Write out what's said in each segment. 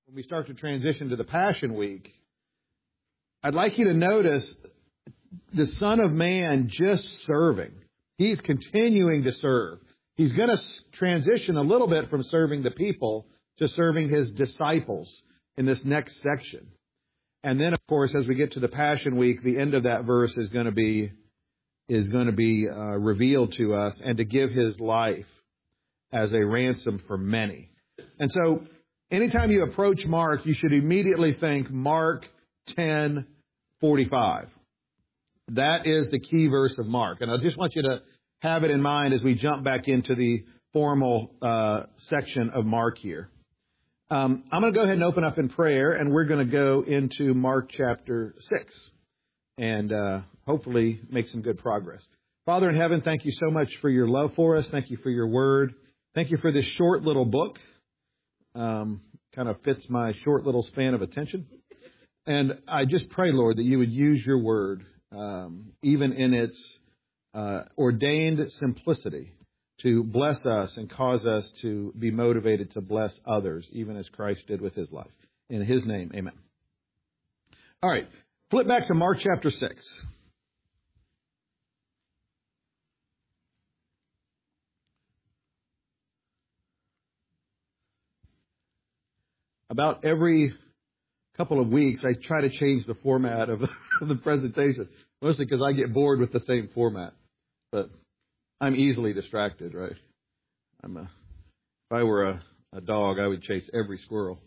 when we start to transition to the Passion Week, I'd like you to notice the Son of Man just serving. He's continuing to serve. He's going to transition a little bit from serving the people to serving his disciples in this next section. And then, of course, as we get to the Passion Week, the end of that verse is going to be revealed to us, and to give his life as a ransom for many. And so, anytime you approach Mark, you should immediately think Mark 10:45. That is the key verse of Mark. And I just want you to have it in mind as we jump back into the formal section of Mark here. I'm going to go ahead and open up in prayer, and we're going to go into Mark chapter 6 and hopefully make some good progress. Father in heaven, thank you so much for your love for us. Thank you for your word. Thank you for this short little book. Kind of fits my short little span of attention. And I just pray, Lord, that you would use your word, even in its ordained simplicity, to bless us and cause us to be motivated to bless others, even as Christ did with his life. In his name, amen. All right, flip back to Mark chapter 6. About every couple of weeks, I try to change the format of the presentation, mostly because I get bored with the same format. But I'm easily distracted, right? If I were a dog, I would chase every squirrel.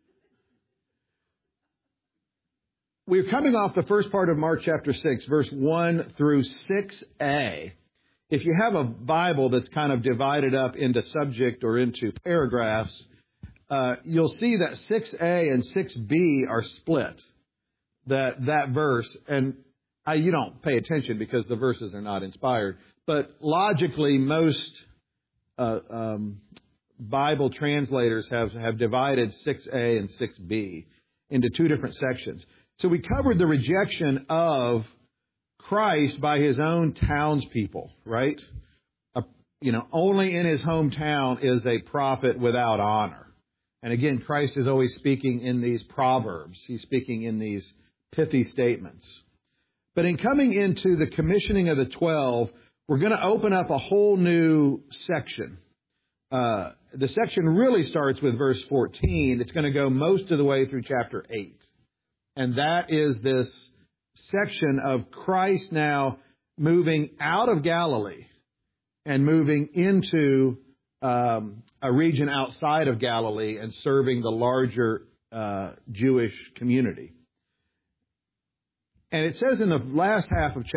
We're coming off the first part of Mark chapter 6, verse 1 through 6a. If you have a Bible that's kind of divided up into subject or into paragraphs, you'll see that 6a and 6b are split, that verse. And you don't pay attention because the verses are not inspired. But logically, most Bible translators have divided 6a and 6b into two different sections. So we covered the rejection of Christ by his own townspeople, right? Only in his hometown is a prophet without honor. And again, Christ is always speaking in these proverbs. He's speaking in these pithy statements. But in coming into the commissioning of the 12, we're going to open up a whole new section. The section really starts with verse 14. It's going to go most of the way through chapter 8. And that is this section of Christ now moving out of Galilee and moving into a region outside of Galilee and serving the larger Jewish community. And it says in the last half of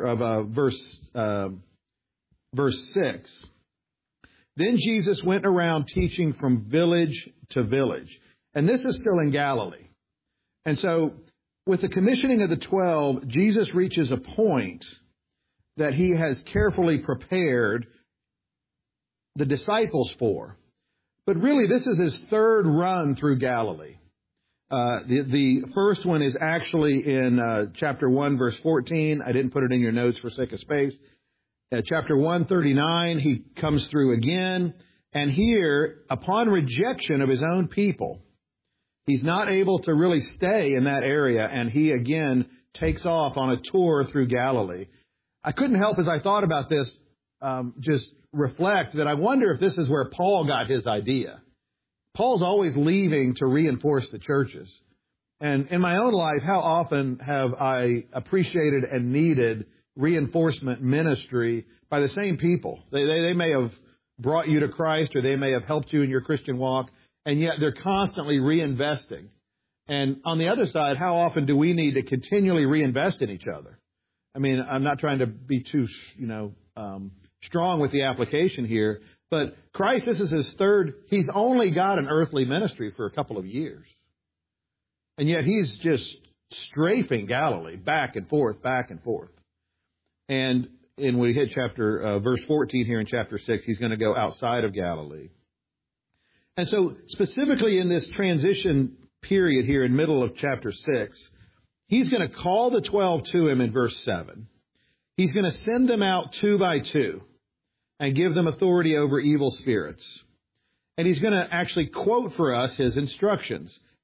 verse 6, then Jesus went around teaching from village to village. And this is still in Galilee. And so with the commissioning of the 12, Jesus reaches a point that he has carefully prepared the disciples for. But really, this is his third run through Galilee. The first one is actually in chapter 1, verse 14. I didn't put it in your notes for sake of space. Chapter 139, he comes through again. And here, upon rejection of his own people, he's not able to really stay in that area. And he again takes off on a tour through Galilee. I couldn't help, as I thought about this, just reflect that I wonder if this is where Paul got his idea. Paul's always leaving to reinforce the churches. And in my own life, how often have I appreciated and needed reinforcement ministry by the same people? They may have brought you to Christ, or they may have helped you in your Christian walk, and yet they're constantly reinvesting. And on the other side, how often do we need to continually reinvest in each other? I mean, I'm not trying to be too, strong with the application here, but Christ, this is his third. He's only got an earthly ministry for a couple of years. And yet he's just strafing Galilee back and forth, back and forth. And when we hit verse 14 here in chapter 6, he's going to go outside of Galilee. And so specifically in this transition period here in middle of chapter 6, he's going to call the 12 to him in verse 7. He's going to send them out 2 by 2 and give them authority over evil spirits. And he's going to actually quote for us his instructions.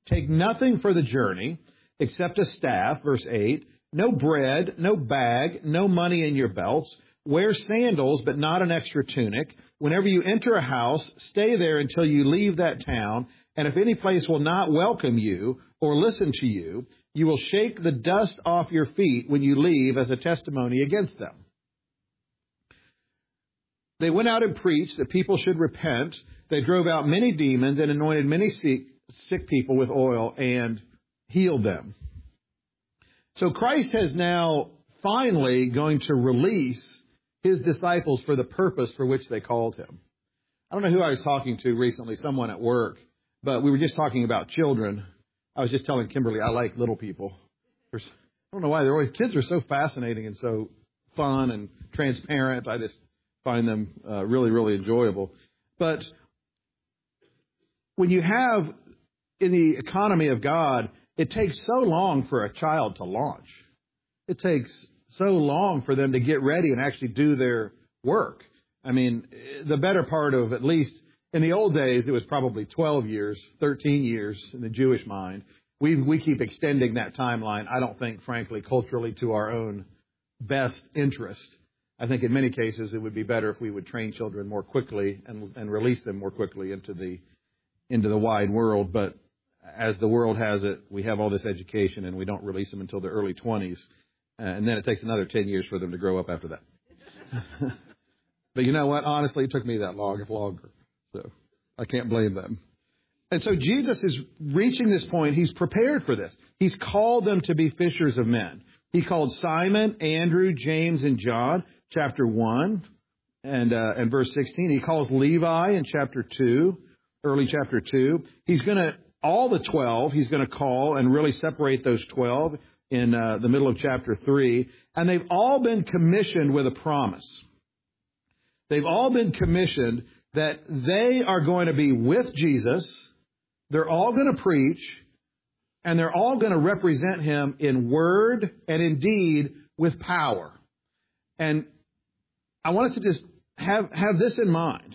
Take nothing for the journey except a staff, verse 8, no bread, no bag, no money in your belts. Wear sandals, but not an extra tunic. Whenever you enter a house, stay there until you leave that town. And if any place will not welcome you or listen to you, you will shake the dust off your feet when you leave as a testimony against them. They went out and preached that people should repent. They drove out many demons and anointed many sick people with oil and healed them. So Christ has now finally going to release his disciples for the purpose for which they called him. I don't know who I was talking to recently, someone at work, but we were just talking about children. I was just telling Kimberly, I like little people. I don't know why. Kids are so fascinating and so fun and transparent. I just find them really, really enjoyable. But when you have, in the economy of God, it takes so long for a child to launch. It takes so long for them to get ready and actually do their work. I mean, the better part of, at least in the old days, it was probably 12 years, 13 years in the Jewish mind. We keep extending that timeline, I don't think, frankly, culturally to our own best interest. I think in many cases it would be better if we would train children more quickly and release them more quickly into the wide world. But as the world has it, we have all this education and we don't release them until the early 20s. And then it takes another 10 years for them to grow up after that. But you know what? Honestly, it took me that long, if longer. So I can't blame them. And so Jesus is reaching this point. He's prepared for this. He's called them to be fishers of men. He called Simon, Andrew, James, and John, chapter 1 and verse 16. He calls Levi in chapter 2, early chapter 2. All the 12, he's going to call and really separate those 12 in the middle of chapter 3. And they've all been commissioned with a promise. They've all been commissioned that they are going to be with Jesus. They're all going to preach. And they're all going to represent him in word and in deed with power. And I want us to just have this in mind.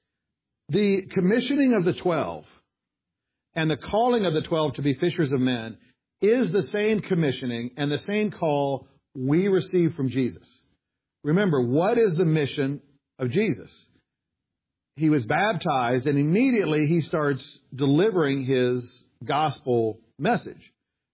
The commissioning of the 12 and the calling of the 12 to be fishers of men is the same commissioning and the same call we receive from Jesus. Remember, what is the mission of Jesus? He was baptized and immediately he starts delivering his gospel message.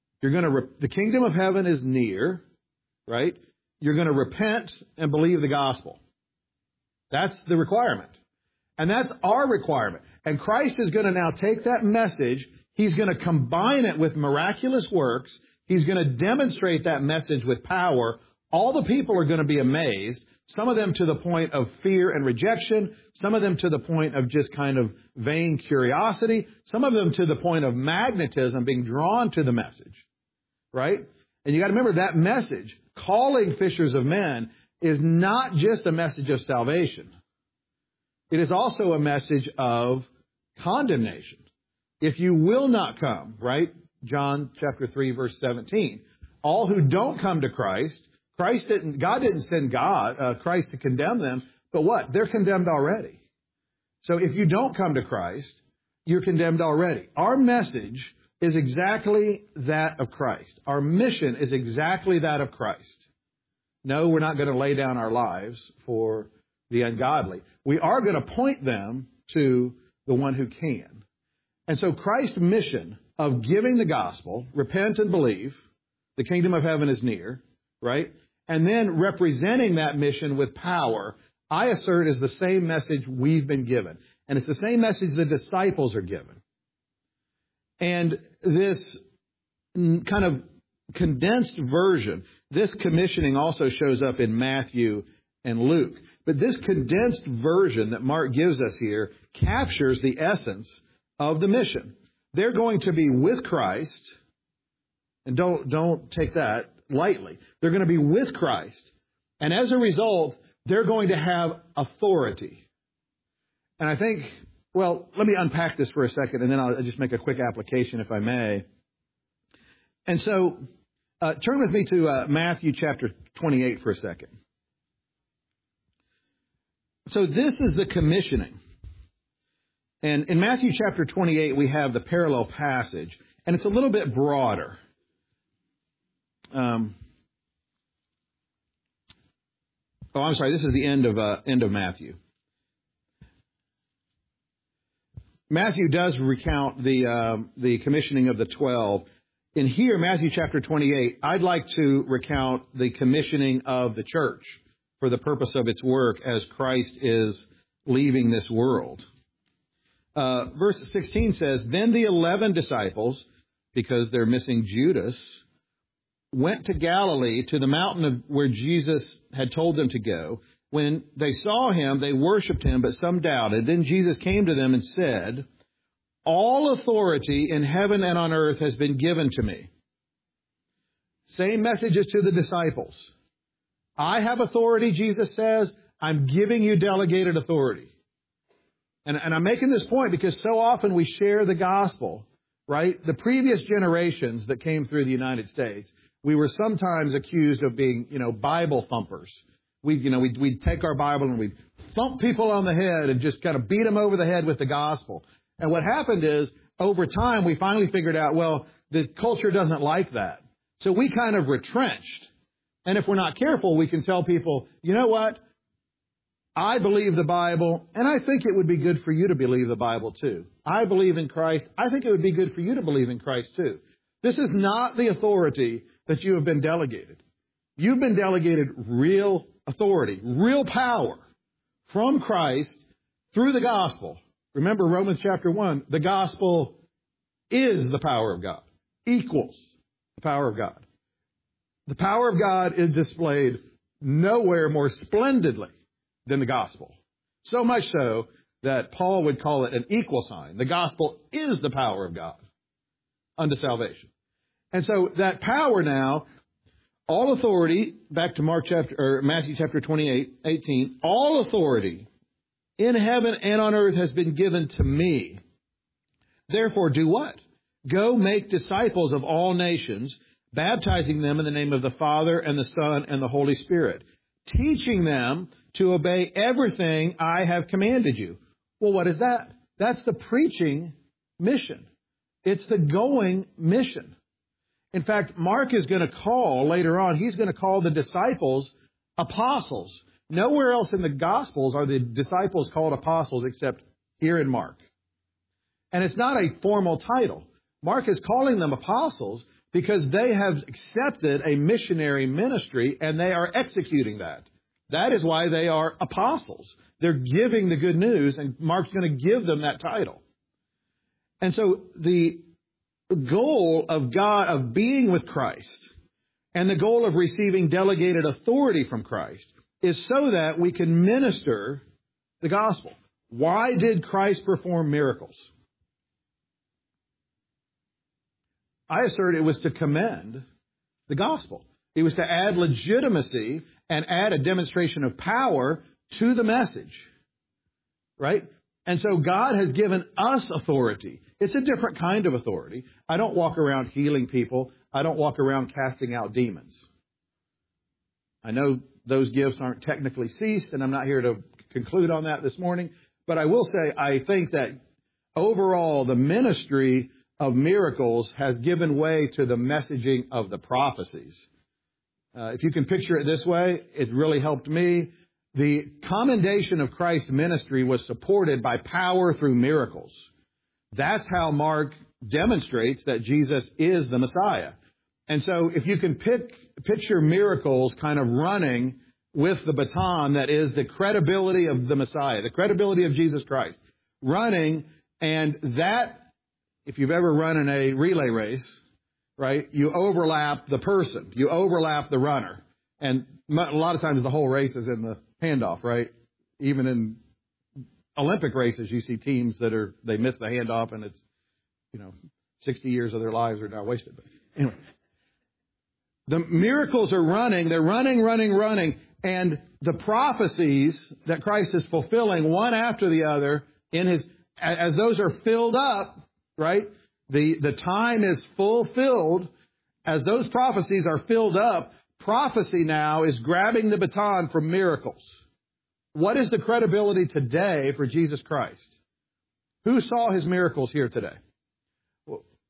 The kingdom of heaven is near, right? You're going to repent and believe the gospel. That's the requirement. And that's our requirement. And Christ is going to now take that message. He's going to combine it with miraculous works. He's going to demonstrate that message with power. All the people are going to be amazed. Some of them to the point of fear and rejection. Some of them to the point of just kind of vain curiosity. Some of them to the point of magnetism, being drawn to the message. Right? And you got to remember that message, calling fishers of men, is not just a message of salvation. It is also a message of condemnation. If you will not come, right? John chapter 3, verse 17. All who don't come to Christ, God didn't send Christ to condemn them, but what? They're condemned already. So if you don't come to Christ, you're condemned already. Our message is exactly that of Christ. Our mission is exactly that of Christ. No, we're not going to lay down our lives for the ungodly. We are going to point them to the one who can. And so Christ's mission of giving the gospel, repent and believe, the kingdom of heaven is near, right? And then representing that mission with power, I assert is the same message we've been given. And it's the same message the disciples are given. And this kind of condensed version, this commissioning also shows up in Matthew and Luke. But this condensed version that Mark gives us here captures the essence of the mission. They're going to be with Christ, and don't take that lightly. They're going to be with Christ. And as a result, they're going to have authority. And I think, well, let me unpack this for a second, and then I'll just make a quick application, if I may. And so, turn with me to Matthew chapter 28 for a second. So this is the commissioning. And in Matthew chapter 28, we have the parallel passage. And it's a little bit broader. I'm sorry. This is the end of Matthew. Matthew does recount the commissioning of the 12. In here, Matthew chapter 28, I'd like to recount the commissioning of the church for the purpose of its work as Christ is leaving this world. Verse 16 says, Then the 11 disciples, because they're missing Judas, went to Galilee, to the mountain where Jesus had told them to go. When they saw him, they worshipped him, but some doubted. Then Jesus came to them and said, All authority in heaven and on earth has been given to me. Same message as to the disciples. I have authority, Jesus says. I'm giving you delegated authority. And I'm making this point because so often we share the gospel, right? The previous generations that came through the United States, we were sometimes accused of being, Bible thumpers. We'd take our Bible and we'd thump people on the head and just kind of beat them over the head with the gospel. And what happened is, over time, we finally figured out, well, the culture doesn't like that. So we kind of retrenched. And if we're not careful, we can tell people, you know what? I believe the Bible, and I think it would be good for you to believe the Bible too. I believe in Christ. I think it would be good for you to believe in Christ too. This is not the authority that you have been delegated. You've been delegated real authority, real power from Christ through the gospel. Remember Romans chapter 1, the gospel is the power of God, equals the power of God. The power of God is displayed nowhere more splendidly than the gospel. So much so that Paul would call it an equal sign. The gospel is the power of God unto salvation. And so that power now, all authority, back to Matthew chapter 28, 18, all authority in heaven and on earth has been given to me. Therefore, do what? Go make disciples of all nations, baptizing them in the name of the Father and the Son and the Holy Spirit, teaching them to obey everything I have commanded you. Well, what is that? That's the preaching mission. It's the going mission. In fact, Mark is going to call, later on, he's going to call the disciples apostles. Nowhere else in the Gospels are the disciples called apostles except here in Mark. And it's not a formal title. Mark is calling them apostles because they have accepted a missionary ministry and they are executing that. That is why they are apostles. They're giving the good news, and Mark's going to give them that title. And so the goal of God, of being with Christ, and the goal of receiving delegated authority from Christ is so that we can minister the gospel. Why did Christ perform miracles? I assert it was to commend the gospel. It was to add legitimacy and add a demonstration of power to the message. Right? And so God has given us authority. It's a different kind of authority. I don't walk around healing people. I don't walk around casting out demons. I know those gifts aren't technically ceased, and I'm not here to conclude on that this morning. But I will say I think that overall the ministry of miracles has given way to the messaging of the prophecies. If you can picture it this way, it really helped me. The commendation of Christ's ministry was supported by power through miracles. That's how Mark demonstrates that Jesus is the Messiah. And so if you can picture miracles kind of running with the baton that is the credibility of the Messiah, the credibility of Jesus Christ, running, and that, if you've ever run in a relay race, right, you overlap the person, you overlap the runner. And a lot of times the whole race is in the handoff, right? Even in Olympic races, you see teams they miss the handoff and it's, 60 years of their lives are now wasted. But anyway, the miracles are running, they're running, and the prophecies that Christ is fulfilling one after the other as those are filled up, right? The time is fulfilled. As those prophecies are filled up, prophecy now is grabbing the baton from miracles. What is the credibility today for Jesus Christ? Who saw his miracles here today?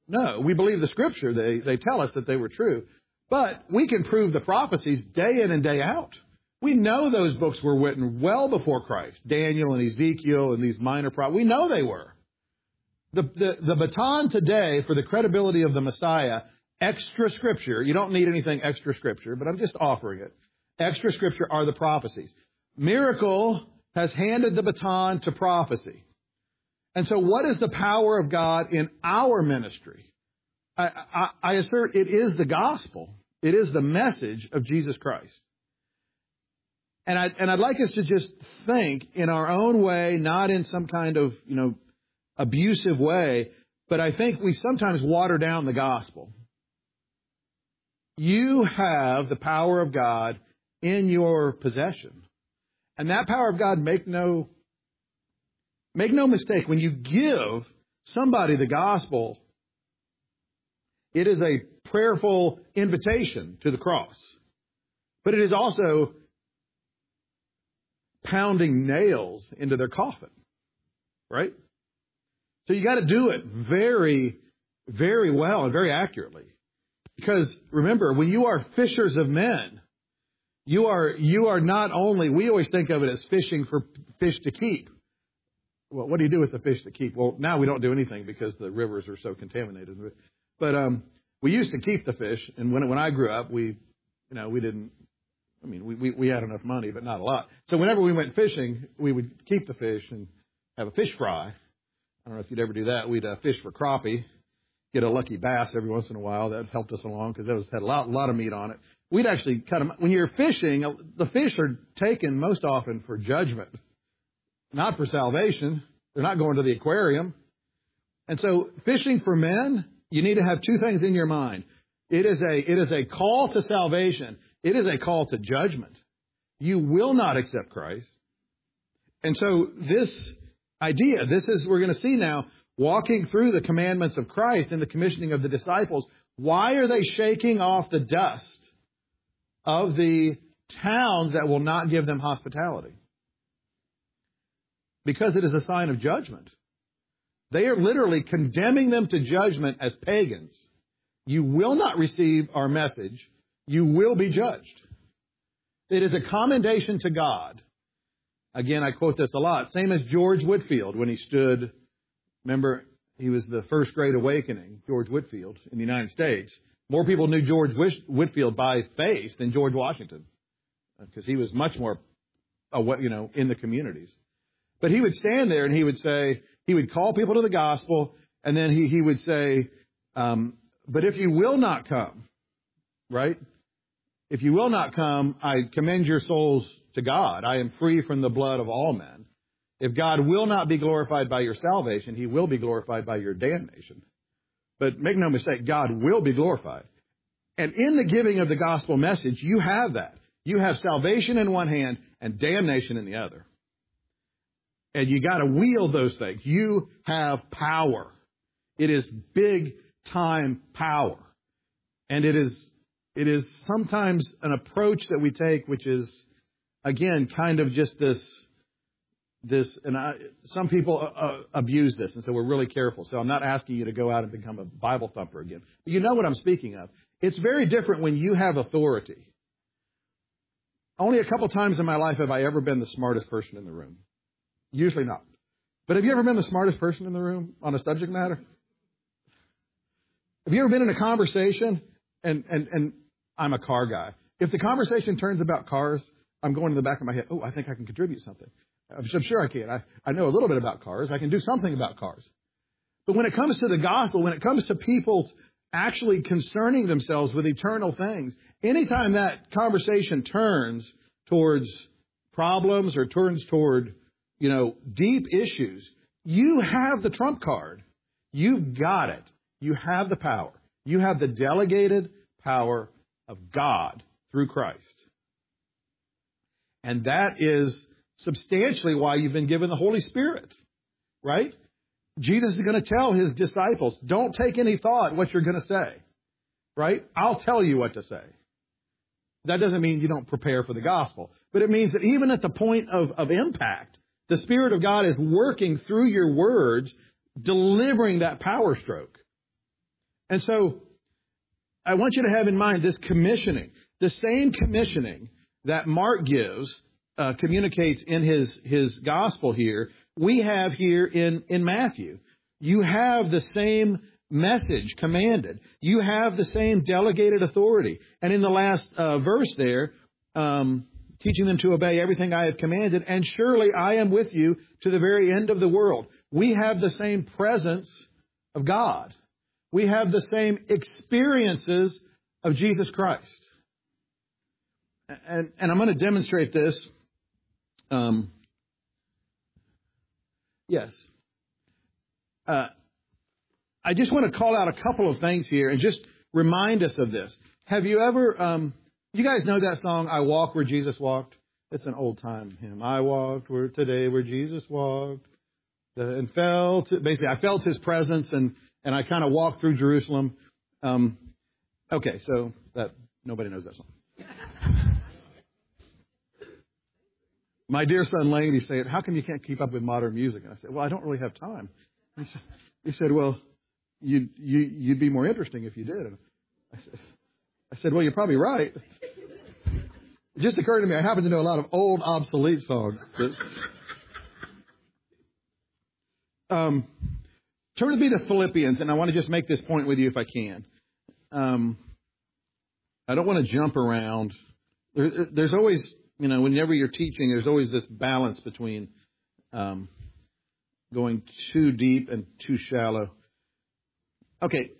No, we believe the Scripture. They tell us that they were true. But we can prove the prophecies day in and day out. We know those books were written well before Christ. Daniel and Ezekiel and these minor prophets. We know they were. The baton today for the credibility of the Messiah, extra Scripture. You don't need anything extra Scripture, but I'm just offering it. Extra Scripture are the prophecies. Miracle has handed the baton to prophecy. And so what is the power of God in our ministry? I assert it is the gospel. It is the message of Jesus Christ. And I'd like us to just think in our own way, not in some kind of, abusive way, but I think we sometimes water down the gospel. You have the power of God in your possession. And that power of God, make no mistake, when you give somebody the gospel, it is a prayerful invitation to the cross. But it is also pounding nails into their coffin, right? So you got to do it very, very well and very accurately. Because remember, when you are fishers of men, you are not only, we always think of it as fishing for fish to keep. Well, what do you do with the fish to keep? Well, now we don't do anything because the rivers are so contaminated. But we used to keep the fish, and when I grew up, we didn't. I mean, we had enough money, but not a lot. So whenever we went fishing, we would keep the fish and have a fish fry. I don't know if you'd ever do that. We'd fish for crappie, get a lucky bass every once in a while. That helped us along because that had a lot of meat on it. We'd actually cut them. When you're fishing, the fish are taken most often for judgment, not for salvation. They're not going to the aquarium. And so fishing for men, you need to have two things in your mind. It is a call to salvation. It is a call to judgment. You will not accept Christ. And so this idea, we're going to see now, walking through the commandments of Christ and the commissioning of the disciples, why are they shaking off the dust of the towns that will not give them hospitality? Because it is a sign of judgment. They are literally condemning them to judgment as pagans. You will not receive our message. You will be judged. It is a commendation to God. Again, I quote this a lot. Same as George Whitefield when he stood. Remember, he was the first Great Awakening, George Whitefield, in the United States. More people knew George Whitefield by face than George Washington, because he was much more, in the communities. But he would stand there and he would say, he would call people to the gospel, and then he would say, but if you will not come, right? If you will not come, I commend your souls to God. I am free from the blood of all men. If God will not be glorified by your salvation, he will be glorified by your damnation. But make no mistake, God will be glorified. And in the giving of the gospel message, you have that. You have salvation in one hand and damnation in the other. And you got to wield those things. You have power. It is big time power. And it is sometimes an approach that we take, which is, again, kind of just this, some people abuse this, and so we're really careful. So I'm not asking you to go out and become a Bible thumper again. But you know what I'm speaking of. It's very different when you have authority. Only a couple times in my life have I ever been the smartest person in the room. Usually not. But have you ever been the smartest person in the room on a subject matter? Have you ever been in a conversation, and I'm a car guy. If the conversation turns about cars, I'm going to the back of my head, I think I can contribute something. I'm sure I can. I know a little bit about cars. I can do something about cars. But when it comes to the gospel, when it comes to people actually concerning themselves with eternal things, anytime that conversation turns towards problems or turns toward, deep issues, you have the trump card. You've got it. You have the power. You have the delegated power of God through Christ. And that is substantially why you've been given the Holy Spirit, right? Jesus is going to tell his disciples, don't take any thought what you're going to say, right? I'll tell you what to say. That doesn't mean you don't prepare for the gospel, but it means that even at the point of impact, the Spirit of God is working through your words, delivering that power stroke. And so I want you to have in mind this commissioning. The same commissioning that Mark gives, communicates in his gospel here, we have here in Matthew. You have the same message commanded. You have the same delegated authority. And in the last verse there, teaching them to obey everything I have commanded, and surely I am with you to the very end of the world. We have the same presence of God. We have the same experiences of Jesus Christ. And I'm going to demonstrate this. Yes. I just want to call out a couple of things here and just remind us of this. Have you ever, you guys know that song, I Walk Where Jesus Walked? It's an old time hymn. I walked where Jesus walked. And basically I felt his presence and I kind of walked through Jerusalem. Okay, so nobody knows that song. My dear son Lane, he's saying, how come you can't keep up with modern music? And I said, well, I don't really have time. He said, well, you'd be more interesting if you did. And I said, well, you're probably right. It just occurred to me, I happen to know a lot of old, obsolete songs. Turn with me to Philippians, and I want to just make this point with you if I can. I don't want to jump around. There's always, whenever you're teaching, there's always this balance between going too deep and too shallow. Okay.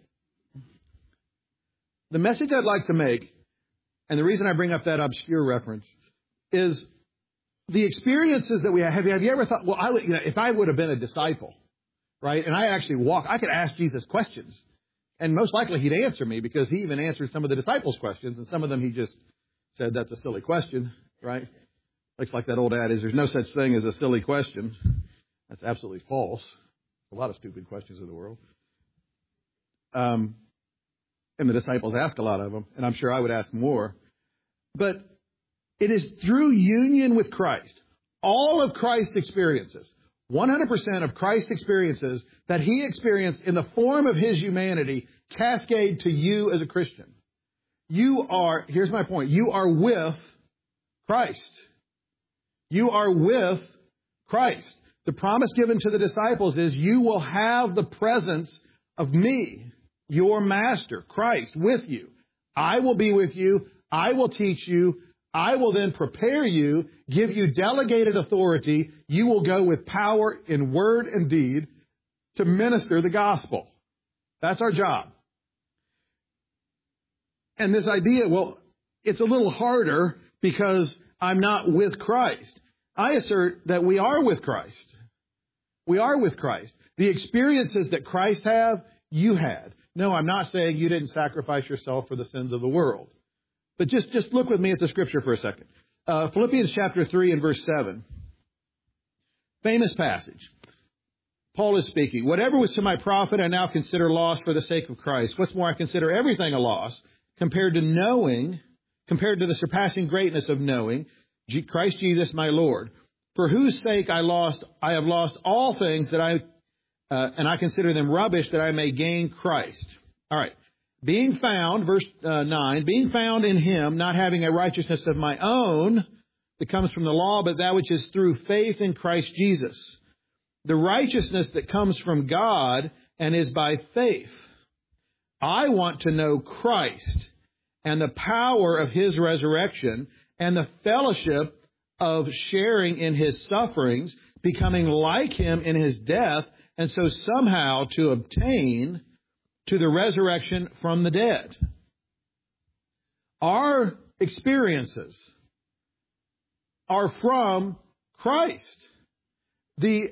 The message I'd like to make, and the reason I bring up that obscure reference, is the experiences that we have. Have you ever thought, well, if I would have been a disciple, right, and I actually I could ask Jesus questions, and most likely he'd answer me because he even answered some of the disciples' questions, and some of them he just said, that's a silly question, right? Looks like that old adage, there's no such thing as a silly question. That's absolutely false. A lot of stupid questions in the world. And the disciples ask a lot of them, and I'm sure I would ask more. But it is through union with Christ, all of Christ's experiences, 100% of Christ's experiences that he experienced in the form of his humanity cascade to you as a Christian. Here's my point, you are with Christ. You are with Christ. The promise given to the disciples is you will have the presence of me, your master, Christ, with you. I will be with you. I will teach you. I will then prepare you, give you delegated authority. You will go with power in word and deed to minister the gospel. That's our job. And this idea, well, it's a little harder because I'm not with Christ. I assert that we are with Christ. We are with Christ. The experiences that Christ have, you had. No, I'm not saying you didn't sacrifice yourself for the sins of the world. But just look with me at the scripture for a second. Philippians chapter 3 and verse 7. Famous passage. Paul is speaking. Whatever was to my profit, I now consider loss for the sake of Christ. What's more, I consider everything a loss compared to the surpassing greatness of knowing Christ Jesus my Lord, for whose sake I have lost all things and I consider them rubbish that I may gain Christ. All right. Being found, verse 9, being found in him, not having a righteousness of my own that comes from the law, but that which is through faith in Christ Jesus. The righteousness that comes from God and is by faith. I want to know Christ and the power of his resurrection and the fellowship of sharing in his sufferings, becoming like him in his death, and so somehow to obtain to the resurrection from the dead. Our experiences are from Christ. The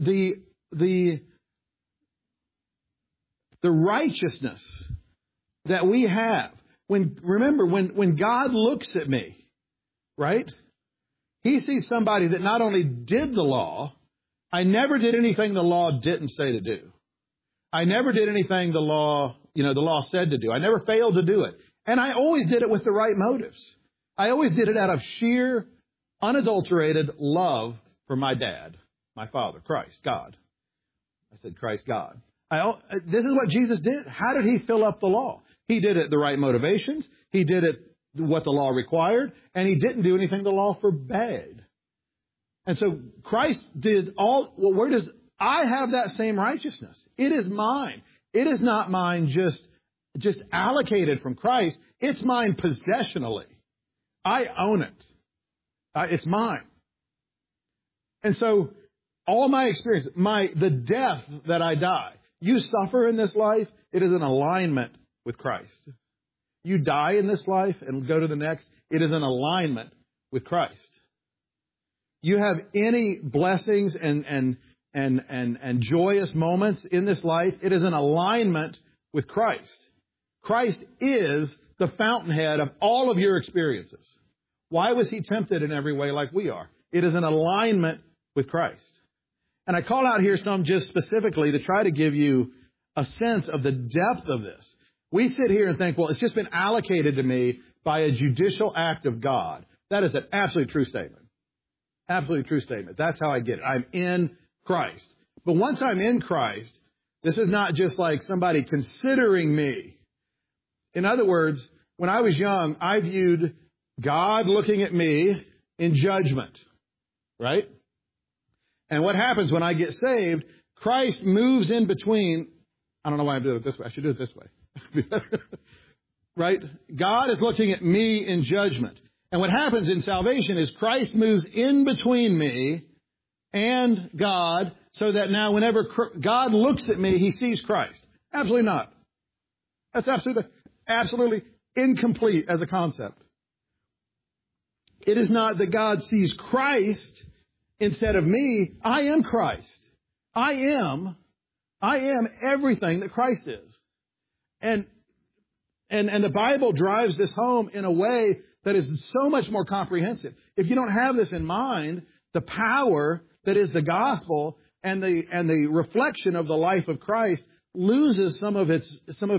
righteousness that we have. Remember, when God looks at me, right? He sees somebody that not only did the law, I never did anything the law didn't say to do. I never did anything the law said to do. I never failed to do it. And I always did it with the right motives. I always did it out of sheer, unadulterated love for my dad, my father, Christ, God. I said Christ, God. This is what Jesus did. How did he fill up the law? He did it the right motivations. He did it what the law required. And he didn't do anything the law forbade. And so Christ did all, well, where does, I have that same righteousness. It is mine. It is not mine just allocated from Christ. It's mine possessionally. I own it. It's mine. And so all my experience, the death that I die, you suffer in this life, it is an alignment with Christ. You die in this life and go to the next, it is an alignment with Christ. You have any blessings and joyous moments in this life, it is an alignment with Christ. Christ is the fountainhead of all of your experiences. Why was he tempted in every way like we are? It is an alignment with Christ. And I call out here some just specifically to try to give you a sense of the depth of this. We sit here and think, well, it's just been allocated to me by a judicial act of God. That is an absolutely true statement. Absolutely true statement. That's how I get it. I'm in Christ. But once I'm in Christ, this is not just like somebody considering me. In other words, when I was young, I viewed God looking at me in judgment, right? And what happens when I get saved, Christ moves in between. I don't know why I'm doing it this way. I should do it this way. Right? God is looking at me in judgment. And what happens in salvation is Christ moves in between me and God so that now whenever God looks at me, he sees Christ. Absolutely not. That's absolutely incomplete as a concept. It is not that God sees Christ instead of me. I am Christ. I am everything that Christ is. And the Bible drives this home in a way that is so much more comprehensive. If you don't have this in mind, the power that is the gospel and the reflection of the life of Christ loses some of its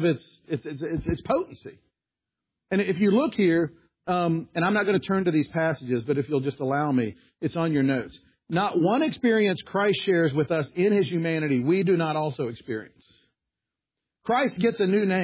potency. And if you look here, and I'm not going to turn to these passages, but if you'll just allow me, it's on your notes. Not one experience Christ shares with us in his humanity we do not also experience. Christ gets a new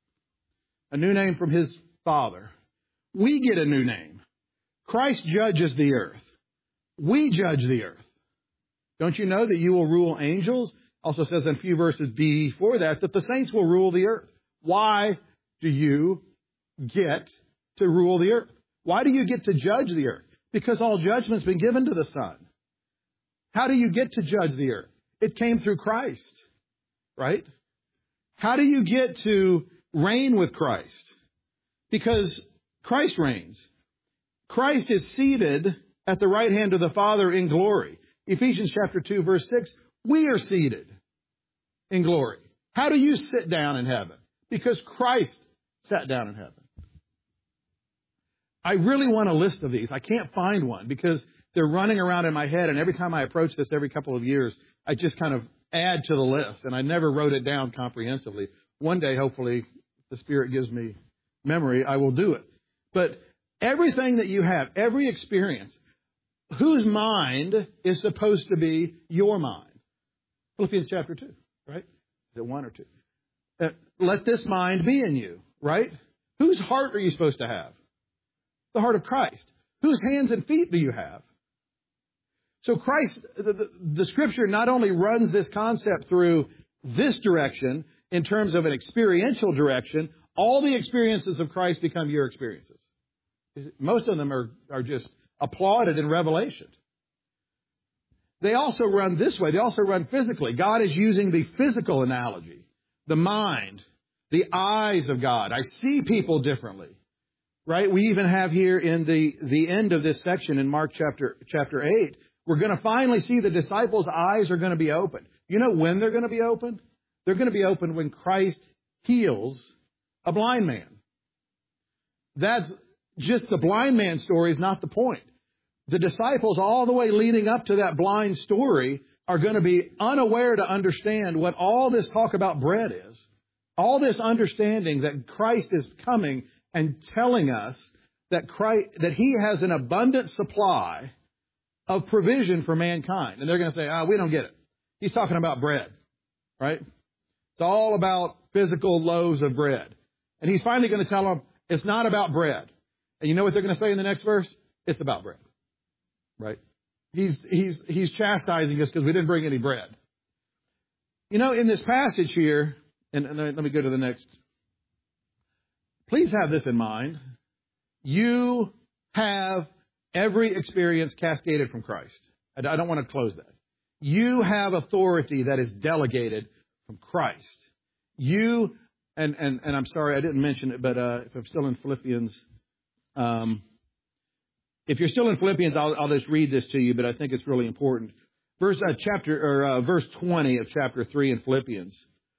name from his Father. We get a new name. Christ judges the earth. We judge the earth. Don't you know that you will rule angels? Also says in a few verses before that the saints will rule the earth. Why do you get to rule the earth? Why do you get to judge the earth? Because all judgment's been given to the Son. How do you get to judge the earth? It came through Christ, right? How do you get to reign with Christ? Because Christ reigns. Christ is seated at the right hand of the Father in glory. Ephesians chapter 2, verse 6, we are seated in glory. How do you sit down in heaven? Because Christ sat down in heaven. I really want a list of these. I can't find one because they're running around in my head, and every time I approach this every couple of years, I just kind of add to the list, and I never wrote it down comprehensively. One day, hopefully, if the Spirit gives me memory, I will do it. But everything that you have, every experience, whose mind is supposed to be your mind? Philippians chapter 2, right? Is it 1 or 2? Let this mind be in you, right? Whose heart are you supposed to have? The heart of Christ. Whose hands and feet do you have? So Christ, the Scripture not only runs this concept through this direction in terms of an experiential direction, all the experiences of Christ become your experiences. Most of them are just applauded in Revelation. They also run this way. They also run physically. God is using the physical analogy, the mind, the eyes of God. I see people differently, right? We even have here in the end of this section in Mark chapter 8, we're going to finally see the disciples' eyes are going to be opened. You know when they're going to be opened? They're going to be opened when Christ heals a blind man. That's just the blind man story is not the point. The disciples all the way leading up to that blind story are going to be unaware to understand what all this talk about bread is. All this understanding that Christ is coming and telling us that he has an abundant supply of provision for mankind. And they're going to say, we don't get it. He's talking about bread, right? It's all about physical loaves of bread. And he's finally going to tell them it's not about bread. And you know what they're going to say in the next verse? It's about bread. Right? He's chastising us because we didn't bring any bread. You know, in this passage here, and let me go to the next. Please have this in mind. You have every experience cascaded from Christ. I don't want to close that. You have authority that is delegated from Christ. You, and I'm sorry I didn't mention it, but if I'm still in Philippians, if you're still in Philippians, I'll just read this to you, but I think it's really important. Verse 20 of chapter 3 in Philippians.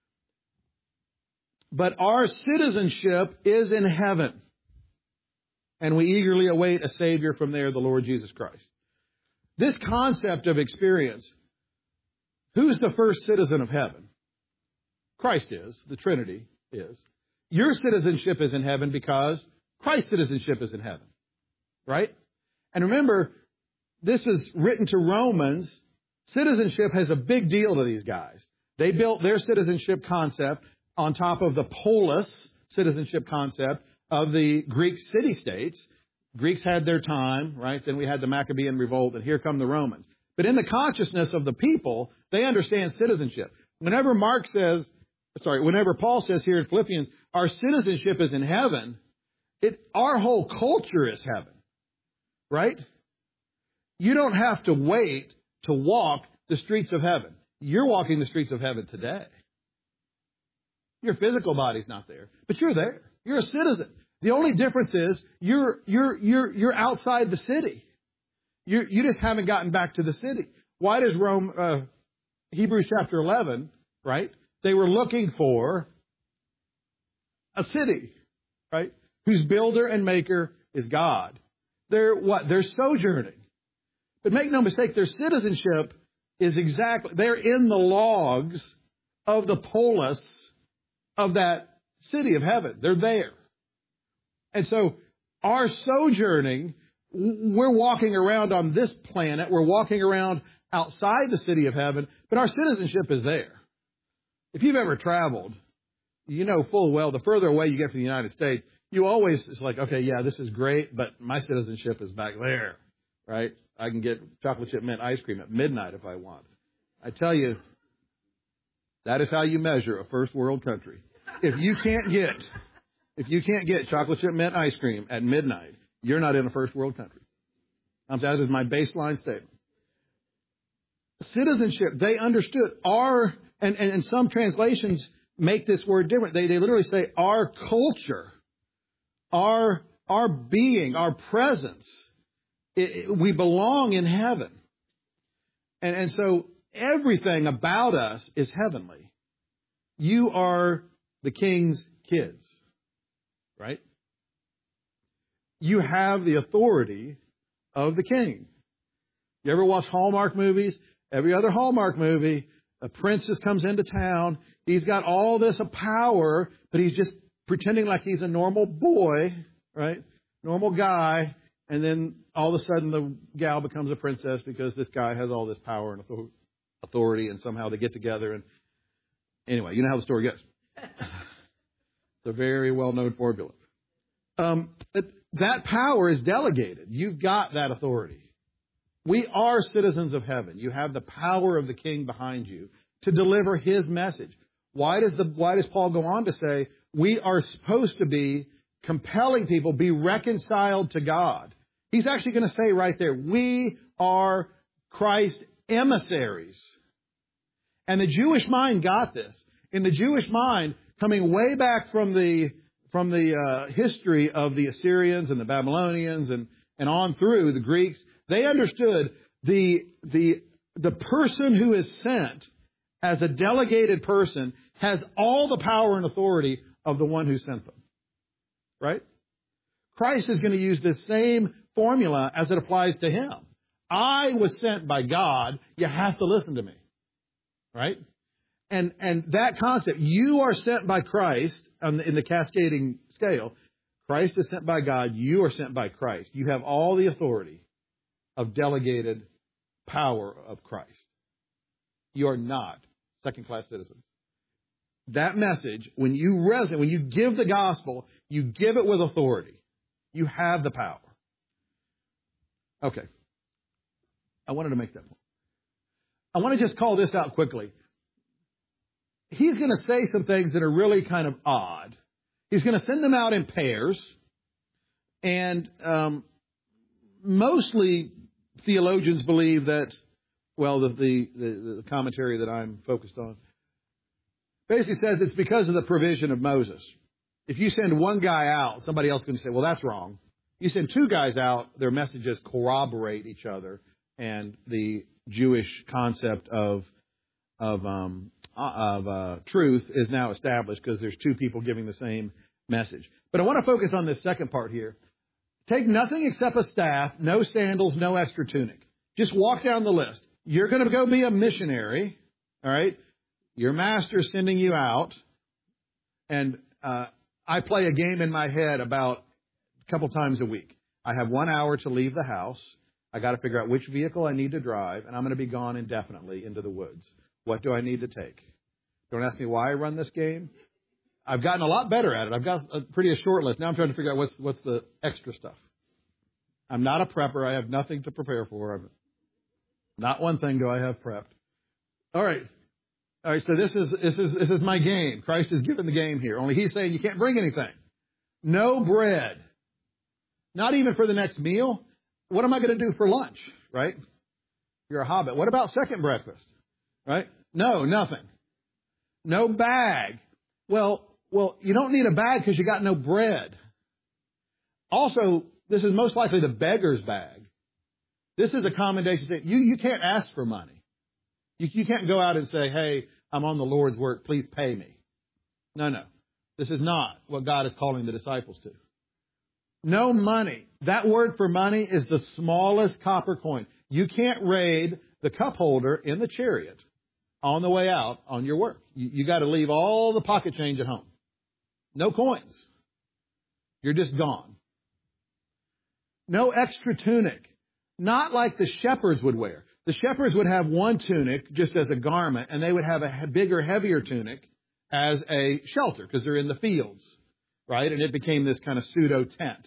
But our citizenship is in heaven, and we eagerly await a Savior from there, the Lord Jesus Christ. This concept of experience, who's the first citizen of heaven? Christ is. The Trinity is. Your citizenship is in heaven because Christ's citizenship is in heaven. Right? And remember, this is written to Romans. Citizenship has a big deal to these guys. They built their citizenship concept on top of the polis citizenship concept of the Greek city-states. Greeks had their time, right? Then we had the Maccabean revolt, and here come the Romans. But in the consciousness of the people, they understand citizenship. Whenever Paul says here in Philippians, our citizenship is in heaven, our whole culture is heaven, right? You don't have to wait to walk the streets of heaven. You're walking the streets of heaven today. Your physical body's not there, but you're there. You're a citizen. The only difference is you're outside the city. You just haven't gotten back to the city. Why does Hebrews chapter 11, right? They were looking for a city, right? Whose builder and maker is God. They're what? They're sojourning. But make no mistake, their citizenship is they're in the logs of the polis of that city of heaven. They're there. And so our sojourning, we're walking around on this planet. We're walking around outside the city of heaven, but our citizenship is there. If you've ever traveled, you know full well the further away you get from the United States, it's like, okay, yeah, this is great, but my citizenship is back there, right? I can get chocolate chip mint ice cream at midnight if I want. I tell you, that is how you measure a first world country. If you can't get chocolate chip mint ice cream at midnight, you're not in a first world country. That is my baseline statement. Citizenship, they understood and some translations make this word different. They literally say our culture, our being, our presence, we belong in heaven. And so everything about us is heavenly. You are the King's kids, right? You have the authority of the King. You ever watch Hallmark movies? Every other Hallmark movie, a princess comes into town. He's got all this power, but he's just pretending like he's a normal boy, right? Normal guy. And then all of a sudden the gal becomes a princess because this guy has all this power and authority, and somehow they get together. And anyway, you know how the story goes. It's a very well-known formula. But that power is delegated. You've got that authority. We are citizens of heaven. You have the power of the King behind you to deliver His message. Why does Paul go on to say we are supposed to be compelling people be reconciled to God? He's actually going to say right there, we are Christ's emissaries. And the Jewish mind got this. In the Jewish mind, coming way back from the history of the Assyrians and the Babylonians and on through the Greeks, they understood the person who is sent as a delegated person has all the power and authority of the one who sent them. Right? Christ is going to use this same formula as it applies to Him. I was sent by God. You have to listen to me. Right? And that concept, you are sent by Christ in the cascading scale. Christ is sent by God. You are sent by Christ. You have all the authority of delegated power of Christ. You are not second-class citizens. that message, when you give the gospel, you give it with authority. You have the power. Okay. I wanted to make that point. I want to just call this out quickly. He's going to say some things that are really kind of odd. He's going to send them out in pairs. And mostly theologians believe that, well, the commentary that I'm focused on basically says it's because of the provision of Moses. If you send one guy out, somebody else is going to say, well, that's wrong. You send two guys out, their messages corroborate each other, and the Jewish concept of truth is now established because there's two people giving the same message. But I want to focus on this second part here. Take nothing except a staff, no sandals, no extra tunic. Just walk down the list. You're going to go be a missionary, all right? Your master's sending you out, and I play a game in my head about a couple times a week. I have 1 hour to leave the house. I got to figure out which vehicle I need to drive, and I'm going to be gone indefinitely into the woods. What do I need to take? Don't ask me why I run this game. I've gotten a lot better at it. I've got a short list. Now I'm trying to figure out what's the extra stuff. I'm not a prepper. I have nothing to prepare for. Not one thing do I have prepped. All right. So this is my game. Christ is giving the game here. Only he's saying you can't bring anything. No bread. Not even for the next meal. What am I going to do for lunch? Right? You're a hobbit. What about second breakfast? Right? No, nothing. No bag. Well, you don't need a bag because you got no bread. Also, this is most likely the beggar's bag. This is a commendation saying you can't ask for money. You can't go out and say, hey, I'm on the Lord's work, please pay me. No. This is not what God is calling the disciples to. No money. That word for money is the smallest copper coin. You can't raid the cup holder in the chariot on the way out on your work. You got to leave all the pocket change at home. No coins. You're just gone. No extra tunic. Not like the shepherds would wear. The shepherds would have one tunic just as a garment, and they would have a bigger, heavier tunic as a shelter because they're in the fields, right? And it became this kind of pseudo tent.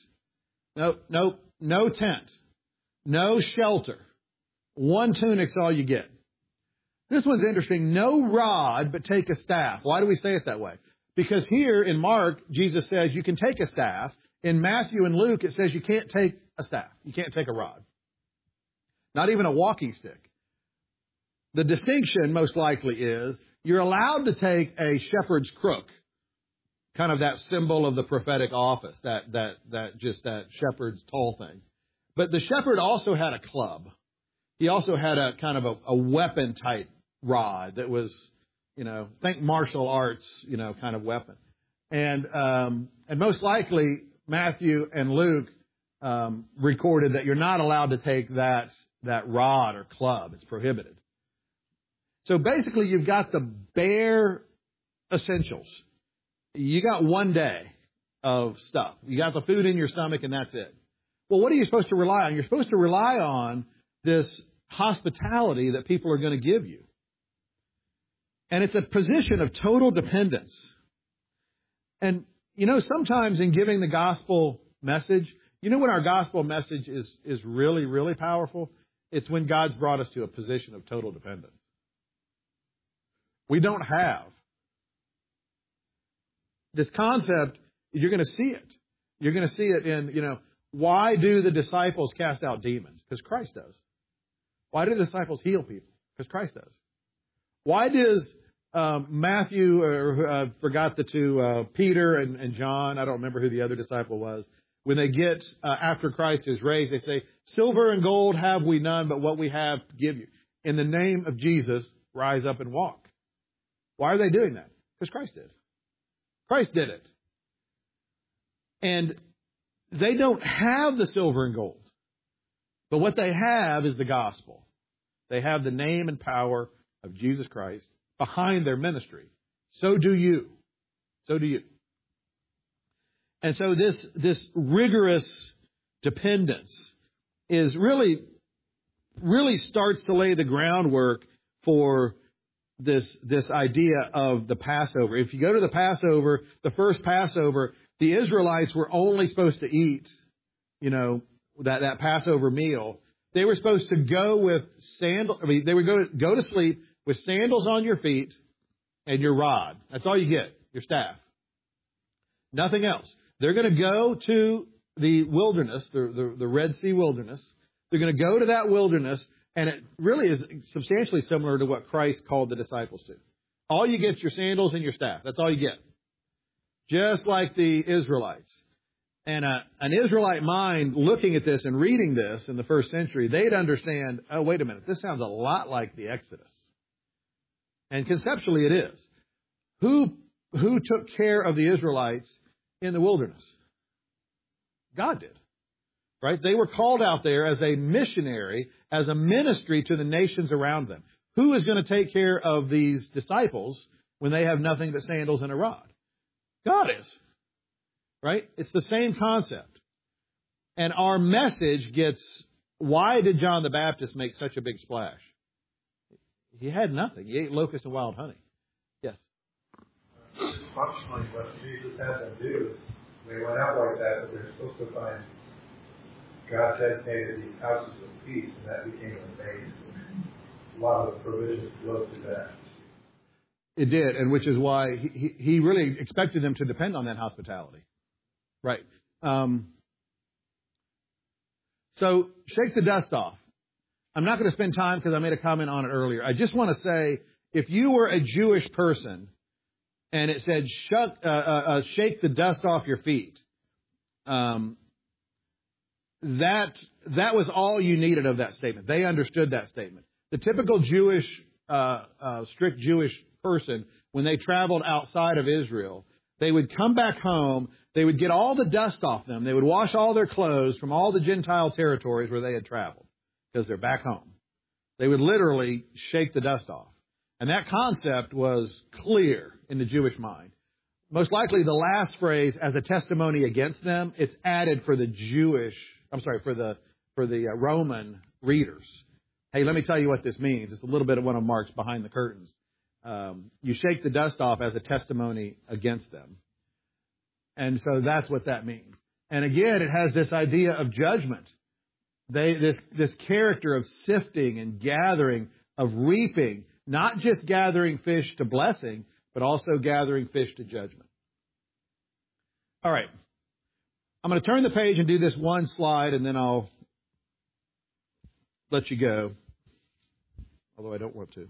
No tent. No shelter. One tunic's all you get. This one's interesting. No rod, but take a staff. Why do we say it that way? Because here in Mark, Jesus says you can take a staff. In Matthew and Luke, it says you can't take a staff. You can't take a rod. Not even a walking stick. The distinction, most likely, is you're allowed to take a shepherd's crook, kind of that symbol of the prophetic office, that shepherd's tall thing. But the shepherd also had a club. He also had a kind of a weapon type rod that was, think martial arts, kind of weapon. And most likely Matthew and Luke recorded that you're not allowed to take that rod or club. It's prohibited. So basically you've got the bare essentials. You got 1 day of stuff. You got the food in your stomach and that's it. Well, what are you supposed to rely on? You're supposed to rely on this hospitality that people are going to give you. And it's a position of total dependence. And, sometimes in giving the gospel message, when our gospel message is really, really powerful? It's when God's brought us to a position of total dependence. We don't have this concept. You're going to see it. You're going to see it in, why do the disciples cast out demons? Because Christ does. Why do the disciples heal people? Because Christ does. Why does Matthew, forgot the two, Peter and John, I don't remember who the other disciple was, when they get, after Christ is raised, they say, silver and gold have we none, but what we have give you. In the name of Jesus, rise up and walk. Why are they doing that? Because Christ did. Christ did it. And they don't have the silver and gold. But what they have is the gospel. They have the name and power of Jesus Christ behind their ministry. So do you. So do you. And so this rigorous dependence is really starts to lay the groundwork for this idea of the Passover. If you go to the Passover, the first Passover, the Israelites were only supposed to eat, that Passover meal. They were supposed to go with sandals. I mean, they would go to sleep with sandals on your feet and your rod. That's all you get, your staff. Nothing else. They're going to go to the wilderness, the Red Sea wilderness. They're going to go to that wilderness, and it really is substantially similar to what Christ called the disciples to. All you get is your sandals and your staff. That's all you get. Just like the Israelites. And an Israelite mind looking at this and reading this in the first century, they'd understand, oh, wait a minute, this sounds a lot like the Exodus. And conceptually it is. Who took care of the Israelites in the wilderness? God did. Right? They were called out there as a missionary, as a ministry to the nations around them. Who is going to take care of these disciples when they have nothing but sandals and a rod? God is. Right? It's the same concept. And our message gets, why did John the Baptist make such a big splash? He had nothing. He ate locusts and wild honey. Yes? Functionally, what Jesus had them do is they went out like that, but they're supposed to find God designated these houses of peace, and that became the base. A lot of the provisions flowed to that. It did, and which is why he really expected them to depend on that hospitality. Right. So, shake the dust off. I'm not going to spend time because I made a comment on it earlier. I just want to say, if you were a Jewish person and it said, shake the dust off your feet, that was all you needed of that statement. They understood that statement. The typical Jewish, strict Jewish person, when they traveled outside of Israel, they would come back home, they would get all the dust off them, they would wash all their clothes from all the Gentile territories where they had traveled, because they're back home. They would literally shake the dust off. And that concept was clear in the Jewish mind. Most likely the last phrase, as a testimony against them, it's added for the Roman readers. Hey, let me tell you what this means. It's a little bit of one of Mark's behind the curtains. You shake the dust off as a testimony against them. And so that's what that means. And again, it has this idea of judgment. This character of sifting and gathering, of reaping, not just gathering fish to blessing, but also gathering fish to judgment. All right. I'm going to turn the page and do this one slide, and then I'll let you go. Although I don't want to.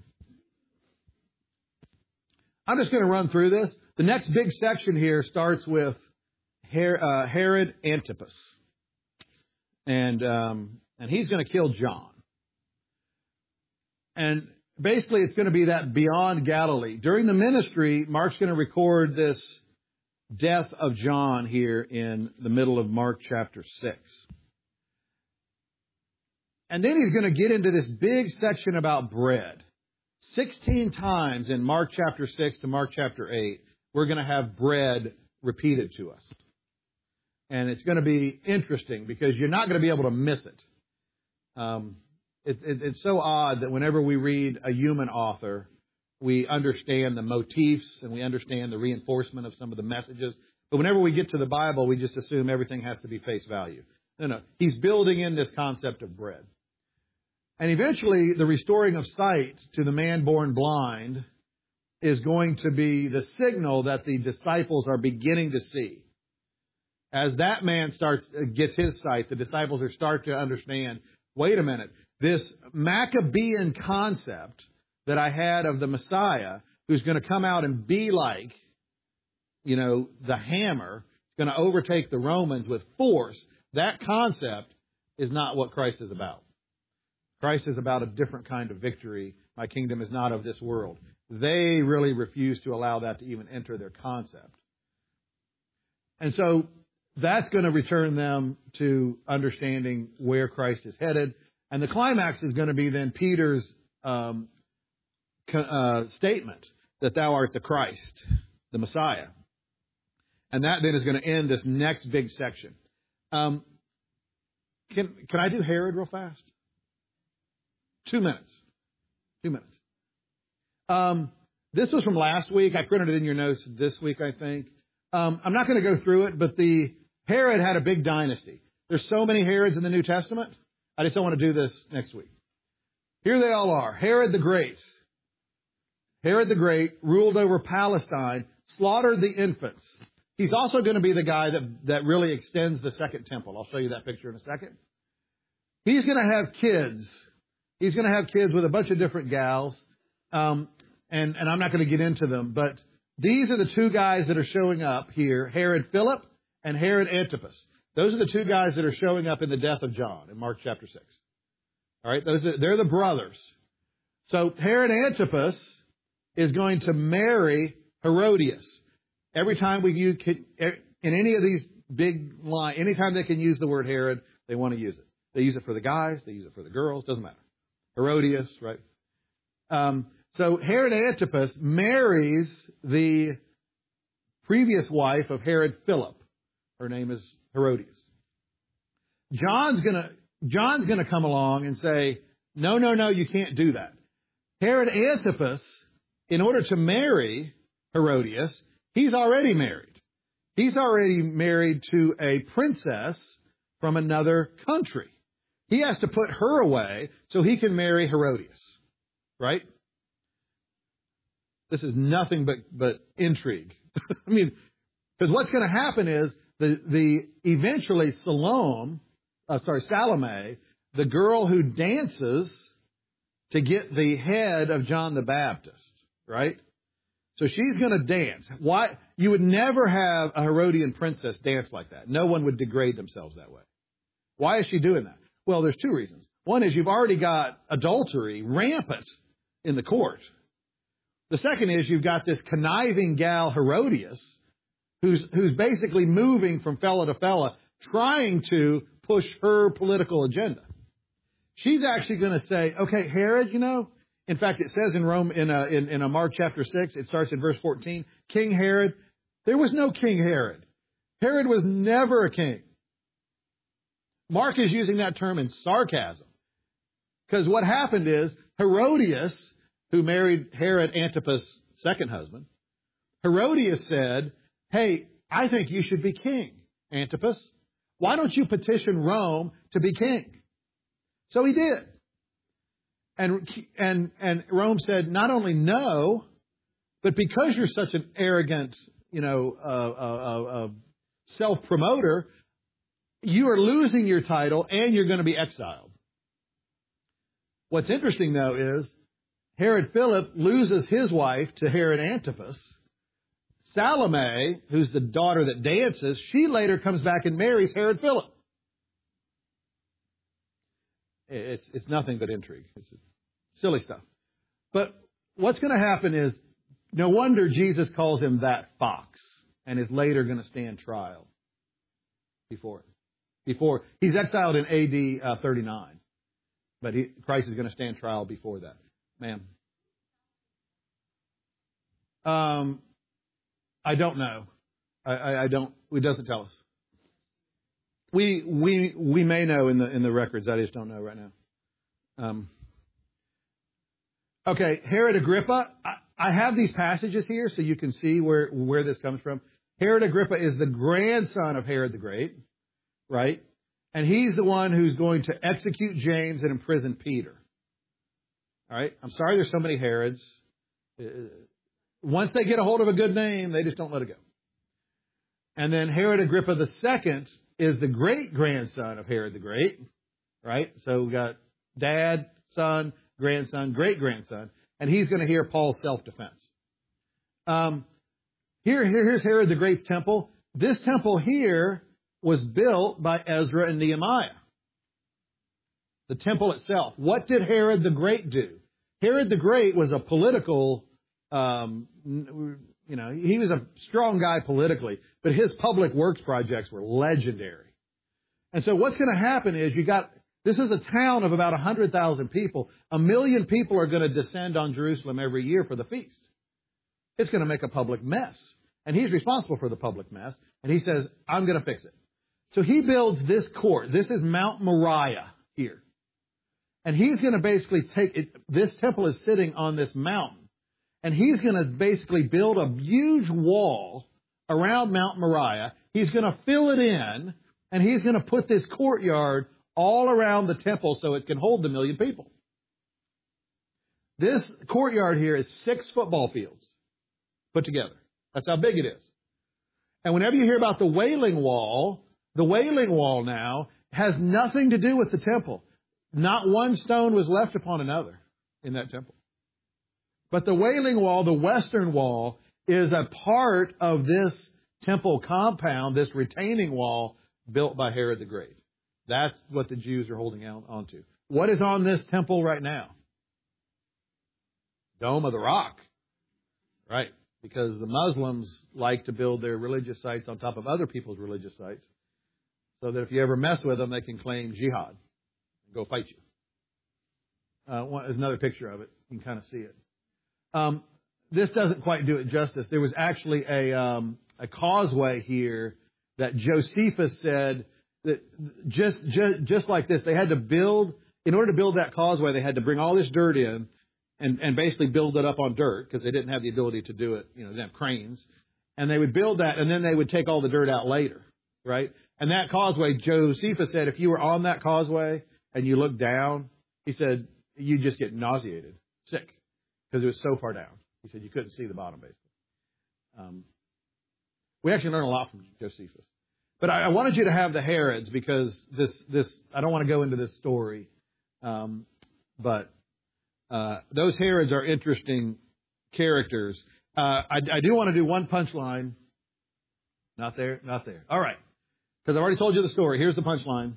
I'm just going to run through this. The next big section here starts with Herod Antipas. And he's going to kill John. And basically it's going to be that beyond Galilee. During the ministry, Mark's going to record this death of John here in the middle of Mark chapter 6. And then he's going to get into this big section about bread. 16 times in Mark chapter 6 to Mark chapter 8, we're going to have bread repeated to us. And it's going to be interesting because you're not going to be able to miss it. It's so odd that whenever we read a human author, we understand the motifs and we understand the reinforcement of some of the messages. But whenever we get to the Bible, we just assume everything has to be face value. No. He's building in this concept of bread. And eventually, the restoring of sight to the man born blind is going to be the signal that the disciples are beginning to see. As that man gets his sight, the disciples are starting to understand, wait a minute, this Maccabean concept that I had of the Messiah, who's going to come out and be like, the hammer, going to overtake the Romans with force, that concept is not what Christ is about. Christ is about a different kind of victory. My kingdom is not of this world. They really refuse to allow that to even enter their concept. And so that's going to return them to understanding where Christ is headed. And the climax is going to be then Peter's statement that thou art the Christ, the Messiah. And that then is going to end this next big section. Can I do Herod real fast? 2 minutes. This was from last week. I printed it in your notes this week, I think. I'm not going to go through it, but Herod had a big dynasty. There's so many Herods in the New Testament. I just don't want to do this next week. Here they all are. Herod the Great. Herod the Great ruled over Palestine, slaughtered the infants. He's also going to be the guy that really extends the second temple. I'll show you that picture in a second. He's going to have kids. He's going to have kids with a bunch of different gals. And I'm not going to get into them, but these are the two guys that are showing up here, Herod Philip and Herod Antipas. Those are the two guys that are showing up in the death of John in Mark chapter 6. All right, they're the brothers. So Herod Antipas is going to marry Herodias. Every time in any of these big lines, anytime they can use the word Herod, they want to use it. They use it for the guys, they use it for the girls, doesn't matter. Herodias, right? So Herod Antipas marries the previous wife of Herod Philip. Her name is Herodias. John's gonna come along and say, no, you can't do that. Herod Antipas, in order to marry Herodias, he's already married. He's already married to a princess from another country. He has to put her away so he can marry Herodias. Right? This is nothing but intrigue. I mean, because what's going to happen is eventually Salome, the girl who dances to get the head of John the Baptist, right? So she's going to dance. Why? You would never have a Herodian princess dance like that. No one would degrade themselves that way. Why is she doing that? Well, there's two reasons. One is you've already got adultery rampant in the court. The second is you've got this conniving gal Herodias who's basically moving from fella to fella, trying to push her political agenda. She's actually going to say, okay, Herod, in fact, it says in Rome, in Mark chapter 6, it starts in verse 14, King Herod. There was no King Herod. Herod was never a king. Mark is using that term in sarcasm. Because what happened is Herodias, who married Herod Antipas' second husband, Herodias said, hey, I think you should be king, Antipas. Why don't you petition Rome to be king? So he did. And Rome said, not only no, but because you're such an arrogant, self-promoter, you are losing your title and you're going to be exiled. What's interesting, though, is Herod Philip loses his wife to Herod Antipas. Salome, who's the daughter that dances, she later comes back and marries Herod Philip. It's nothing but intrigue. It's silly stuff. But what's going to happen is, no wonder Jesus calls him that fox and is later going to stand trial before he's exiled in AD 39. But Christ is going to stand trial before that. Ma'am? I don't know. I don't. It doesn't tell us. We may know in the records. I just don't know right now. Okay, Herod Agrippa. I have these passages here so you can see where this comes from. Herod Agrippa is the grandson of Herod the Great, right? And he's the one who's going to execute James and imprison Peter. All right? I'm sorry there's so many Herods. Once they get a hold of a good name, they just don't let it go. And then Herod Agrippa II is the great-grandson of Herod the Great, right? So we got dad, son, grandson, great-grandson, and he's going to hear Paul's self-defense. Here's Herod the Great's temple. This temple here was built by Ezra and Nehemiah. The temple itself. What did Herod the Great do? Herod the Great was a political, he was a strong guy politically, but his public works projects were legendary. And so what's going to happen is this is a town of about 100,000 people. 1 million people are going to descend on Jerusalem every year for the feast. It's going to make a public mess. And he's responsible for the public mess. And he says, I'm going to fix it. So he builds this court. This is Mount Moriah here. And he's going to basically take it. This temple is sitting on this mountain. And he's going to basically build a huge wall around Mount Moriah. He's going to fill it in, and he's going to put this courtyard all around the temple so it can hold the 1 million people. This courtyard here is 6 football fields put together. That's how big it is. And whenever you hear about the Wailing Wall now has nothing to do with the temple. Not one stone was left upon another in that temple. But the Wailing Wall, the western wall, is a part of this temple compound, this retaining wall built by Herod the Great. That's what the Jews are holding onto. What is on this temple right now? Dome of the Rock. Right. Because the Muslims like to build their religious sites on top of other people's religious sites, so that if you ever mess with them, they can claim jihad and go fight you. There's another picture of it. You can kind of see it. This doesn't quite do it justice. There was actually a causeway here that Josephus said that just like this, they had to build, in order to build that causeway, they had to bring all this dirt in and basically build it up on dirt because they didn't have the ability to do it. They didn't have cranes. And they would build that, and then they would take all the dirt out later, right? And that causeway, Josephus said, if you were on that causeway and you looked down, he said, you'd just get nauseated, sick, because it was so far down. He said you couldn't see the bottom, basically. We actually learn a lot from Josephus. But I wanted you to have the Herods because this I don't want to go into this story, but those Herods are interesting characters. I do want to do one punchline. Not there? Not there. All right. Because I've already told you the story. Here's the punchline.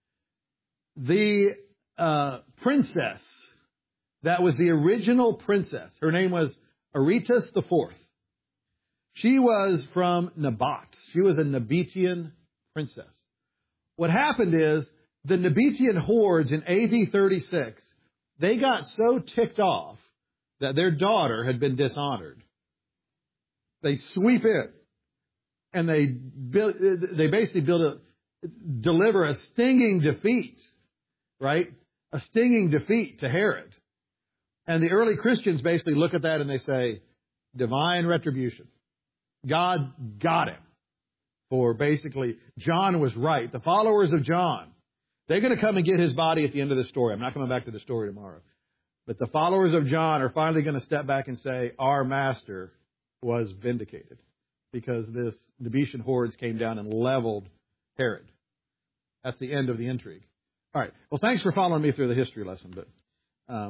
The princess that was the original princess, her name was Aretas IV. She was from Nabat. She was a Nabatean princess. What happened is the Nabatean hordes in AD 36, they got so ticked off that their daughter had been dishonored. They sweep in and they basically deliver a stinging defeat, right? A stinging defeat to Herod. And the early Christians basically look at that and they say, divine retribution. God got him. For basically, John was right. The followers of John, they're going to come and get his body at the end of the story. I'm not coming back to the story tomorrow. But the followers of John are finally going to step back and say, our master was vindicated. Because this Nabatean hordes came down and leveled Herod. That's the end of the intrigue. All right. Well, thanks for following me through the history lesson. But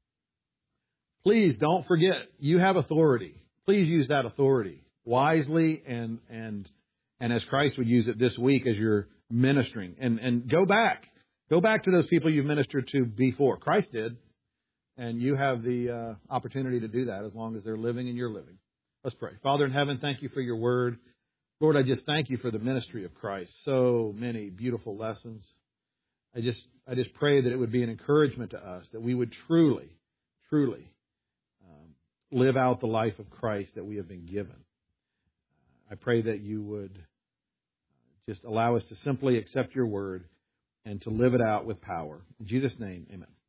please don't forget, you have authority. Please use that authority wisely and as Christ would use it this week as you're ministering. And go back to those people you've ministered to before. Christ did. And you have the opportunity to do that as long as they're living and you're living. Let's pray. Father in heaven, thank you for your word. Lord, I just thank you for the ministry of Christ. So many beautiful lessons. I just pray that it would be an encouragement to us, that we would truly live out the life of Christ that we have been given. I pray that you would just allow us to simply accept your word and to live it out with power. In Jesus' name, amen.